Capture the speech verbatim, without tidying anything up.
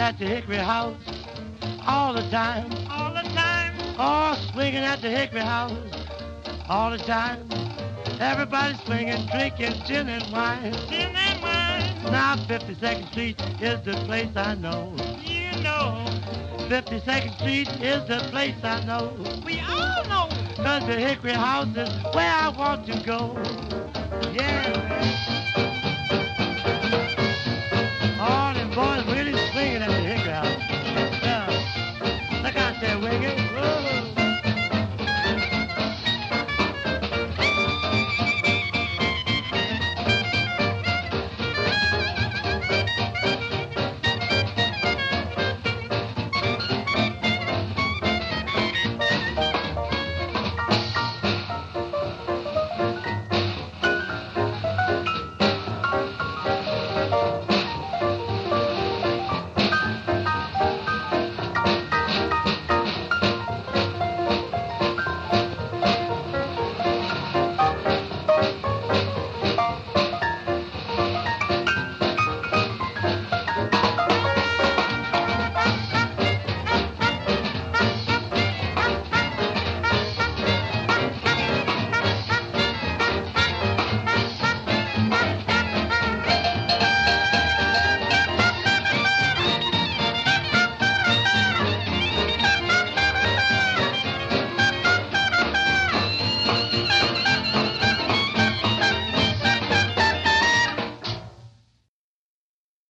at the Hickory House all the time. All the time. Oh, swinging at the Hickory House all the time. Everybody swinging, drinking gin and wine. Gin and wine. Now fifty-second Street is the place I know. You know. fifty-second Street is the place I know. We all know. Cause the Hickory House is where I want to go. Yeah, man. All them boys really swinging at the Hickory House. Yeah. Look out there, Wiggy. Whoa.